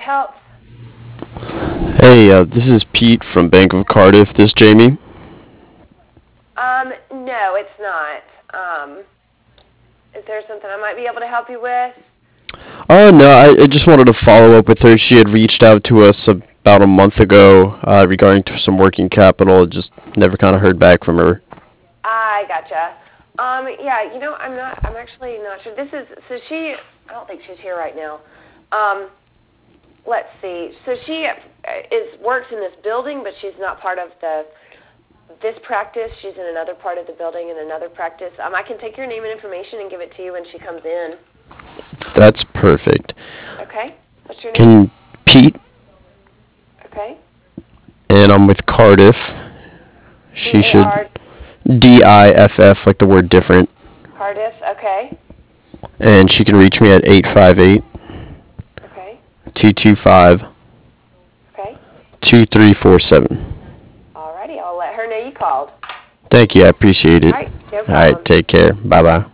help? Hey, this is Pete from Bank of Cardiff. This Jamie? No, it's not. Is there something I might be able to help you with? Oh, no, I just wanted to follow up with her. She had reached out to us about a month ago regarding to some working capital. Just never kind of heard back from her. I gotcha. Yeah, I'm actually not sure. I don't think she's here right now. Let's see. So she works in this building, but she's not part of this practice. She's in another part of the building in another practice. I can take your name and information and give it to you when she comes in. That's perfect. Okay. What's your name? Can Pete, Okay. and I'm with Cardiff. She should D-A-R, DIFF, like the word different. Cardiff. Okay. And she can reach me at 858 Okay. 225 Okay. 2347. Alrighty, I'll let her know you called. Thank you, I appreciate it. All right, no All problem. right, take care. Bye bye.